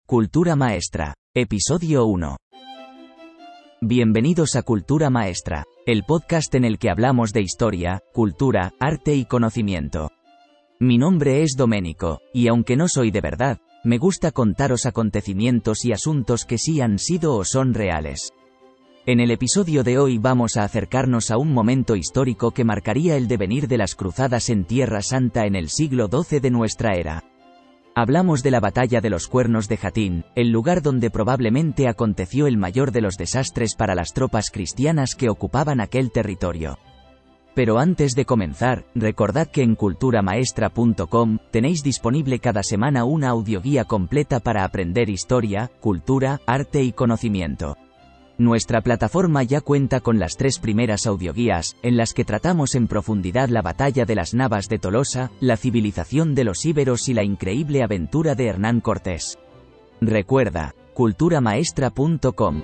Cultura Maestra. Episodio 1. Bienvenidos a Cultura Maestra, el podcast en el que hablamos de historia, cultura, arte y conocimiento. Mi nombre es Domenico, y aunque no soy de verdad, me gusta contaros acontecimientos y asuntos que sí han sido o son reales. En el episodio de hoy vamos a acercarnos a un momento histórico que marcaría el devenir de las cruzadas en Tierra Santa en el siglo XII de nuestra era. Hablamos de la Batalla de los Cuernos de Jatín, el lugar donde probablemente aconteció el mayor de los desastres para las tropas cristianas que ocupaban aquel territorio. Pero antes de comenzar, recordad que en culturamaestra.com tenéis disponible cada semana una audioguía completa para aprender historia, cultura, arte y conocimiento. Nuestra plataforma ya cuenta con las 3 primeras audioguías, en las que tratamos en profundidad la batalla de las Navas de Tolosa, la civilización de los íberos y la increíble aventura de Hernán Cortés. Recuerda, culturamaestra.com.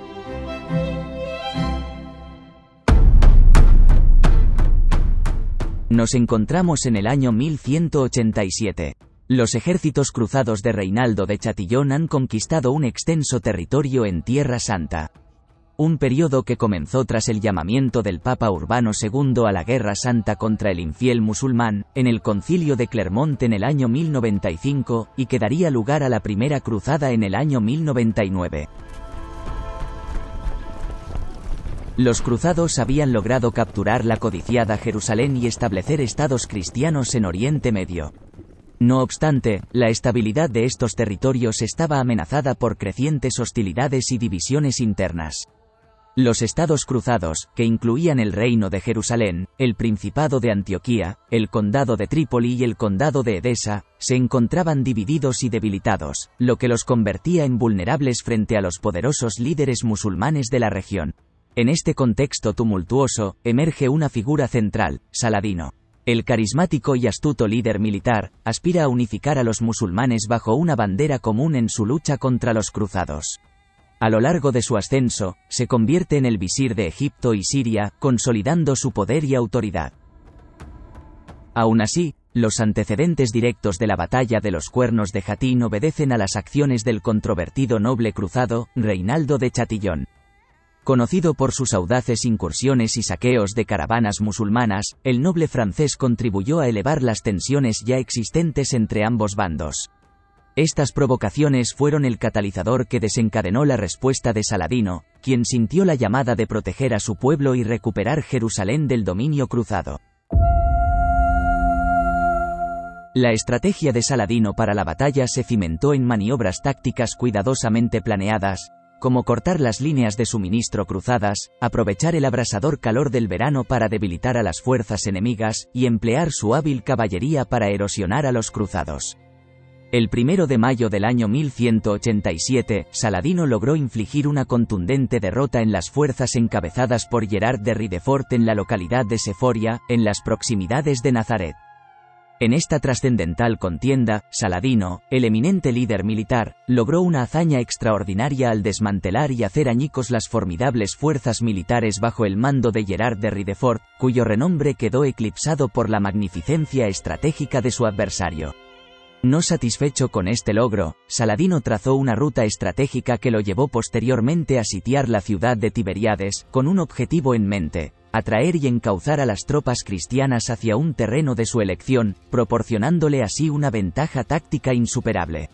Nos encontramos en el año 1187. Los ejércitos cruzados de Reinaldo de Chatillon han conquistado un extenso territorio en Tierra Santa. Un periodo que comenzó tras el llamamiento del Papa Urbano II a la Guerra Santa contra el infiel musulmán, en el Concilio de Clermont en el año 1095, y que daría lugar a la Primera Cruzada en el año 1099. Los cruzados habían logrado capturar la codiciada Jerusalén y establecer estados cristianos en Oriente Medio. No obstante, la estabilidad de estos territorios estaba amenazada por crecientes hostilidades y divisiones internas. Los estados cruzados, que incluían el Reino de Jerusalén, el Principado de Antioquía, el Condado de Trípoli y el Condado de Edesa, se encontraban divididos y debilitados, lo que los convertía en vulnerables frente a los poderosos líderes musulmanes de la región. En este contexto tumultuoso, emerge una figura central, Saladino. El carismático y astuto líder militar, aspira a unificar a los musulmanes bajo una bandera común en su lucha contra los cruzados. A lo largo de su ascenso, se convierte en el visir de Egipto y Siria, consolidando su poder y autoridad. Aún así, los antecedentes directos de la batalla de los Cuernos de Jatín obedecen a las acciones del controvertido noble cruzado, Reinaldo de Chatillon. Conocido por sus audaces incursiones y saqueos de caravanas musulmanas, el noble francés contribuyó a elevar las tensiones ya existentes entre ambos bandos. Estas provocaciones fueron el catalizador que desencadenó la respuesta de Saladino, quien sintió la llamada de proteger a su pueblo y recuperar Jerusalén del dominio cruzado. La estrategia de Saladino para la batalla se cimentó en maniobras tácticas cuidadosamente planeadas, como cortar las líneas de suministro cruzadas, aprovechar el abrasador calor del verano para debilitar a las fuerzas enemigas, y emplear su hábil caballería para erosionar a los cruzados. El 1 de mayo del año 1187, Saladino logró infligir una contundente derrota en las fuerzas encabezadas por Gerard de Ridefort en la localidad de Seforia, en las proximidades de Nazaret. En esta trascendental contienda, Saladino, el eminente líder militar, logró una hazaña extraordinaria al desmantelar y hacer añicos las formidables fuerzas militares bajo el mando de Gerard de Ridefort, cuyo renombre quedó eclipsado por la magnificencia estratégica de su adversario. No satisfecho con este logro, Saladino trazó una ruta estratégica que lo llevó posteriormente a sitiar la ciudad de Tiberíades, con un objetivo en mente: atraer y encauzar a las tropas cristianas hacia un terreno de su elección, proporcionándole así una ventaja táctica insuperable.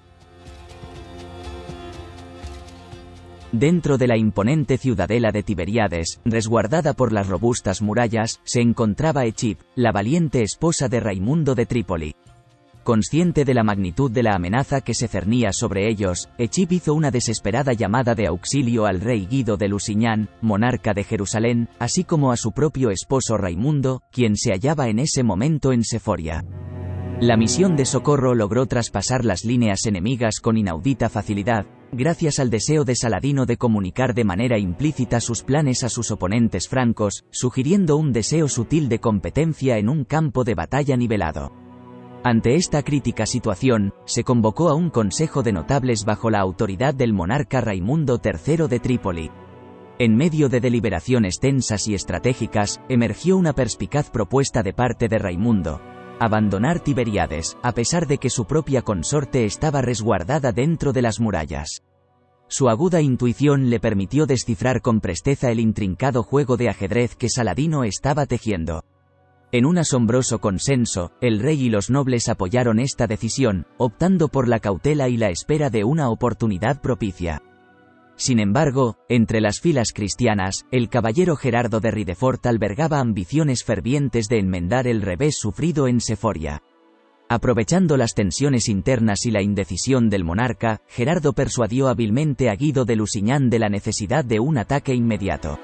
Dentro de la imponente ciudadela de Tiberíades, resguardada por las robustas murallas, se encontraba Echip, la valiente esposa de Raimundo de Trípoli. Consciente de la magnitud de la amenaza que se cernía sobre ellos, Echip hizo una desesperada llamada de auxilio al rey Guido de Lusignan, monarca de Jerusalén, así como a su propio esposo Raimundo, quien se hallaba en ese momento en Seforia. La misión de socorro logró traspasar las líneas enemigas con inaudita facilidad, gracias al deseo de Saladino de comunicar de manera implícita sus planes a sus oponentes francos, sugiriendo un deseo sutil de competencia en un campo de batalla nivelado. Ante esta crítica situación, se convocó a un consejo de notables bajo la autoridad del monarca Raimundo III de Trípoli. En medio de deliberaciones tensas y estratégicas, emergió una perspicaz propuesta de parte de Raimundo: abandonar Tiberíades, a pesar de que su propia consorte estaba resguardada dentro de las murallas. Su aguda intuición le permitió descifrar con presteza el intrincado juego de ajedrez que Saladino estaba tejiendo. En un asombroso consenso, el rey y los nobles apoyaron esta decisión, optando por la cautela y la espera de una oportunidad propicia. Sin embargo, entre las filas cristianas, el caballero Gerardo de Ridefort albergaba ambiciones fervientes de enmendar el revés sufrido en Seforia. Aprovechando las tensiones internas y la indecisión del monarca, Gerardo persuadió hábilmente a Guido de Lusignan de la necesidad de un ataque inmediato.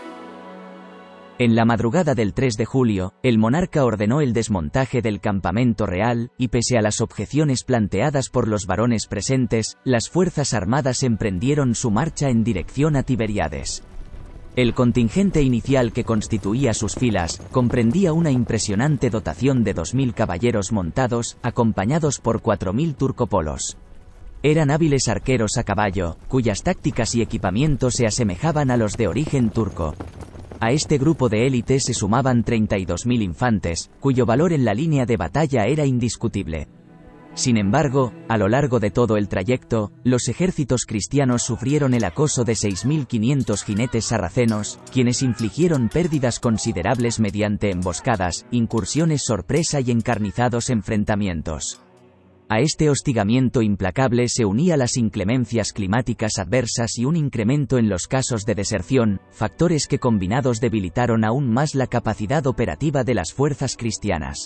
En la madrugada del 3 de julio, el monarca ordenó el desmontaje del campamento real, y pese a las objeciones planteadas por los varones presentes, las fuerzas armadas emprendieron su marcha en dirección a Tiberíades. El contingente inicial que constituía sus filas, comprendía una impresionante dotación de 2000 caballeros montados, acompañados por 4000 turcopolos. Eran hábiles arqueros a caballo, cuyas tácticas y equipamientos se asemejaban a los de origen turco. A este grupo de élite se sumaban 32.000 infantes, cuyo valor en la línea de batalla era indiscutible. Sin embargo, a lo largo de todo el trayecto, los ejércitos cristianos sufrieron el acoso de 6.500 jinetes sarracenos, quienes infligieron pérdidas considerables mediante emboscadas, incursiones sorpresa y encarnizados enfrentamientos. A este hostigamiento implacable se unía las inclemencias climáticas adversas y un incremento en los casos de deserción, factores que combinados debilitaron aún más la capacidad operativa de las fuerzas cristianas.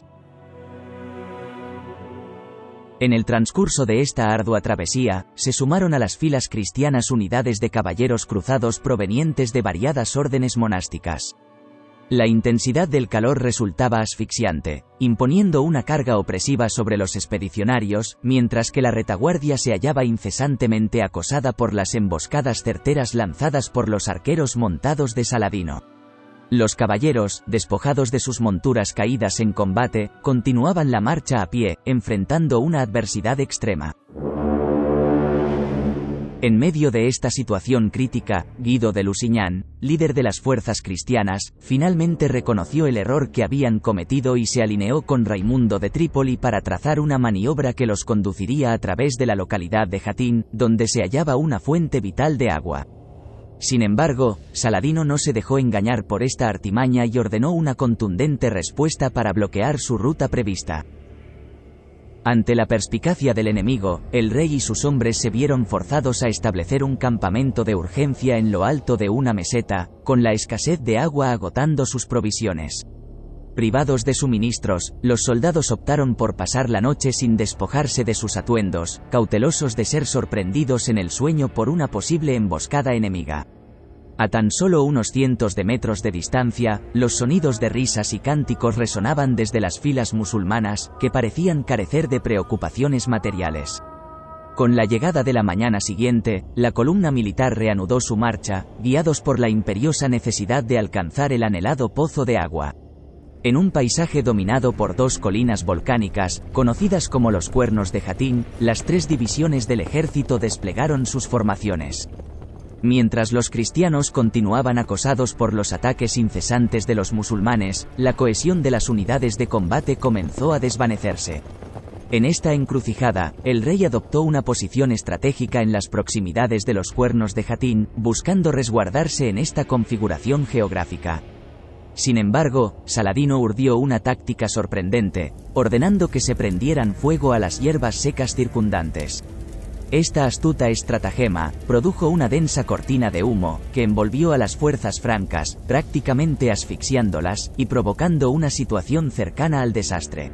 En el transcurso de esta ardua travesía, se sumaron a las filas cristianas unidades de caballeros cruzados provenientes de variadas órdenes monásticas. La intensidad del calor resultaba asfixiante, imponiendo una carga opresiva sobre los expedicionarios, mientras que la retaguardia se hallaba incesantemente acosada por las emboscadas certeras lanzadas por los arqueros montados de Saladino. Los caballeros, despojados de sus monturas caídas en combate, continuaban la marcha a pie, enfrentando una adversidad extrema. En medio de esta situación crítica, Guido de Lusignan, líder de las fuerzas cristianas, finalmente reconoció el error que habían cometido y se alineó con Raimundo de Trípoli para trazar una maniobra que los conduciría a través de la localidad de Jatín, donde se hallaba una fuente vital de agua. Sin embargo, Saladino no se dejó engañar por esta artimaña y ordenó una contundente respuesta para bloquear su ruta prevista. Ante la perspicacia del enemigo, el rey y sus hombres se vieron forzados a establecer un campamento de urgencia en lo alto de una meseta, con la escasez de agua agotando sus provisiones. Privados de suministros, los soldados optaron por pasar la noche sin despojarse de sus atuendos, cautelosos de ser sorprendidos en el sueño por una posible emboscada enemiga. A tan solo unos cientos de metros de distancia, los sonidos de risas y cánticos resonaban desde las filas musulmanas, que parecían carecer de preocupaciones materiales. Con la llegada de la mañana siguiente, la columna militar reanudó su marcha, guiados por la imperiosa necesidad de alcanzar el anhelado pozo de agua. En un paisaje dominado por dos colinas volcánicas, conocidas como los Cuernos de Jatín, las tres divisiones del ejército desplegaron sus formaciones. Mientras los cristianos continuaban acosados por los ataques incesantes de los musulmanes, la cohesión de las unidades de combate comenzó a desvanecerse. En esta encrucijada, el rey adoptó una posición estratégica en las proximidades de los Cuernos de Jatín, buscando resguardarse en esta configuración geográfica. Sin embargo, Saladino urdió una táctica sorprendente, ordenando que se prendieran fuego a las hierbas secas circundantes. Esta astuta estratagema produjo una densa cortina de humo, que envolvió a las fuerzas francas, prácticamente asfixiándolas, y provocando una situación cercana al desastre.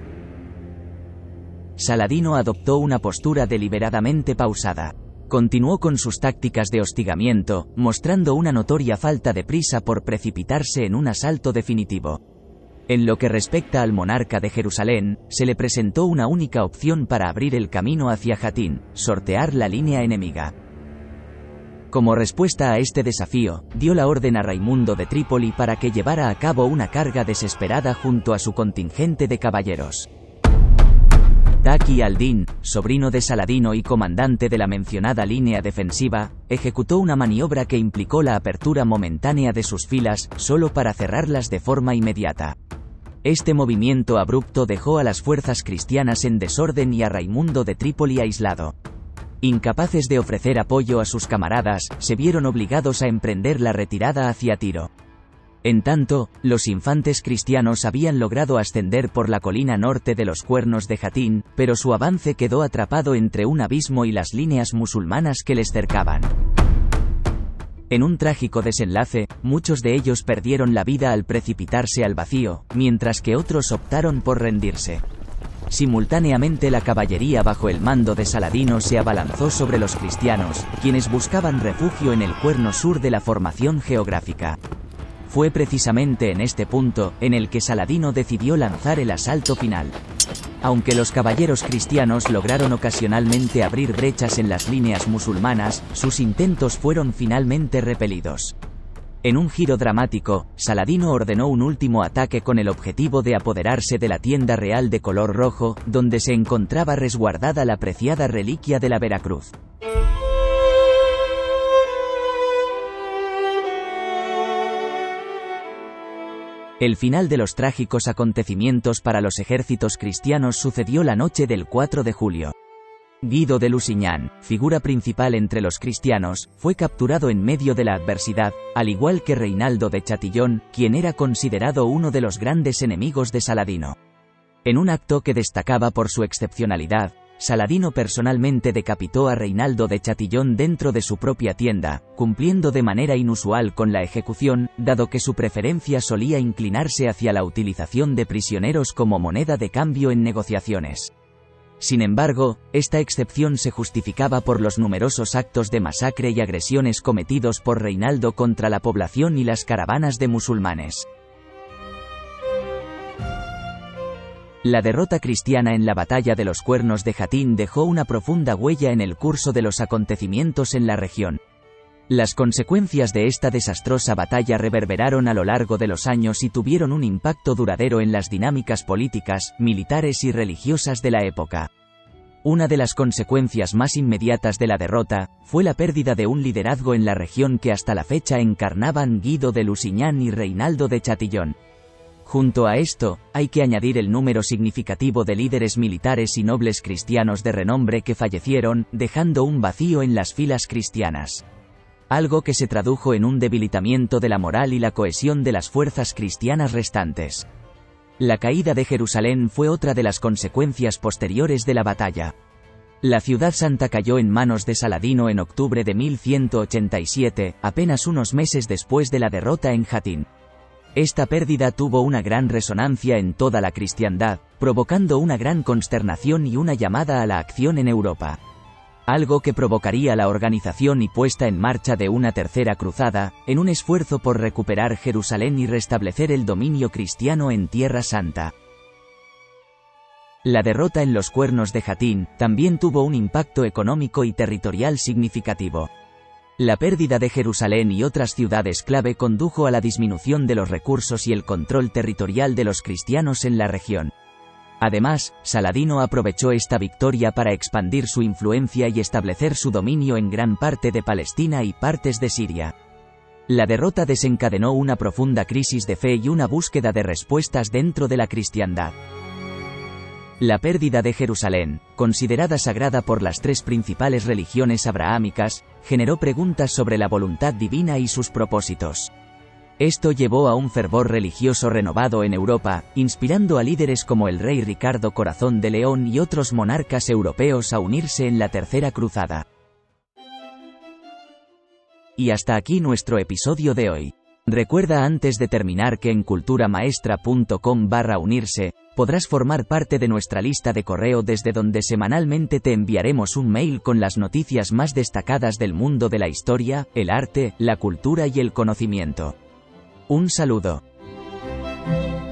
Saladino adoptó una postura deliberadamente pausada. Continuó con sus tácticas de hostigamiento, mostrando una notoria falta de prisa por precipitarse en un asalto definitivo. En lo que respecta al monarca de Jerusalén, se le presentó una única opción para abrir el camino hacia Jatín: sortear la línea enemiga. Como respuesta a este desafío, dio la orden a Raimundo de Trípoli para que llevara a cabo una carga desesperada junto a su contingente de caballeros. Taqi al-Din, sobrino de Saladino y comandante de la mencionada línea defensiva, ejecutó una maniobra que implicó la apertura momentánea de sus filas, solo para cerrarlas de forma inmediata. Este movimiento abrupto dejó a las fuerzas cristianas en desorden y a Raimundo de Trípoli aislado. Incapaces de ofrecer apoyo a sus camaradas, se vieron obligados a emprender la retirada hacia Tiro. En tanto, los infantes cristianos habían logrado ascender por la colina norte de los Cuernos de Jatín, pero su avance quedó atrapado entre un abismo y las líneas musulmanas que les cercaban. En un trágico desenlace, muchos de ellos perdieron la vida al precipitarse al vacío, mientras que otros optaron por rendirse. Simultáneamente la caballería bajo el mando de Saladino se abalanzó sobre los cristianos, quienes buscaban refugio en el cuerno sur de la formación geográfica. Fue precisamente en este punto, en el que Saladino decidió lanzar el asalto final. Aunque los caballeros cristianos lograron ocasionalmente abrir brechas en las líneas musulmanas, sus intentos fueron finalmente repelidos. En un giro dramático, Saladino ordenó un último ataque con el objetivo de apoderarse de la tienda real de color rojo, donde se encontraba resguardada la preciada reliquia de la Veracruz. El final de los trágicos acontecimientos para los ejércitos cristianos sucedió la noche del 4 de julio. Guido de Lusignan, figura principal entre los cristianos, fue capturado en medio de la adversidad, al igual que Reinaldo de Chatillon, quien era considerado uno de los grandes enemigos de Saladino. En un acto que destacaba por su excepcionalidad, Saladino personalmente decapitó a Reinaldo de Chatillon dentro de su propia tienda, cumpliendo de manera inusual con la ejecución, dado que su preferencia solía inclinarse hacia la utilización de prisioneros como moneda de cambio en negociaciones. Sin embargo, esta excepción se justificaba por los numerosos actos de masacre y agresiones cometidos por Reinaldo contra la población y las caravanas de musulmanes. La derrota cristiana en la batalla de los Cuernos de Jatín dejó una profunda huella en el curso de los acontecimientos en la región. Las consecuencias de esta desastrosa batalla reverberaron a lo largo de los años y tuvieron un impacto duradero en las dinámicas políticas, militares y religiosas de la época. Una de las consecuencias más inmediatas de la derrota fue la pérdida de un liderazgo en la región que hasta la fecha encarnaban Guido de Lusignan y Reinaldo de Chatillon. Junto a esto, hay que añadir el número significativo de líderes militares y nobles cristianos de renombre que fallecieron, dejando un vacío en las filas cristianas. Algo que se tradujo en un debilitamiento de la moral y la cohesión de las fuerzas cristianas restantes. La caída de Jerusalén fue otra de las consecuencias posteriores de la batalla. La ciudad santa cayó en manos de Saladino en octubre de 1187, apenas unos meses después de la derrota en Jatín. Esta pérdida tuvo una gran resonancia en toda la cristiandad, provocando una gran consternación y una llamada a la acción en Europa. Algo que provocaría la organización y puesta en marcha de una tercera cruzada, en un esfuerzo por recuperar Jerusalén y restablecer el dominio cristiano en Tierra Santa. La derrota en los Cuernos de Jatín también tuvo un impacto económico y territorial significativo. La pérdida de Jerusalén y otras ciudades clave condujo a la disminución de los recursos y el control territorial de los cristianos en la región. Además, Saladino aprovechó esta victoria para expandir su influencia y establecer su dominio en gran parte de Palestina y partes de Siria. La derrota desencadenó una profunda crisis de fe y una búsqueda de respuestas dentro de la cristiandad. La pérdida de Jerusalén, considerada sagrada por las tres principales religiones abrahámicas, generó preguntas sobre la voluntad divina y sus propósitos. Esto llevó a un fervor religioso renovado en Europa, inspirando a líderes como el rey Ricardo Corazón de León y otros monarcas europeos a unirse en la Tercera Cruzada. Y hasta aquí nuestro episodio de hoy. Recuerda antes de terminar que en culturamaestra.com/unirse, podrás formar parte de nuestra lista de correo desde donde semanalmente te enviaremos un mail con las noticias más destacadas del mundo de la historia, el arte, la cultura y el conocimiento. Un saludo.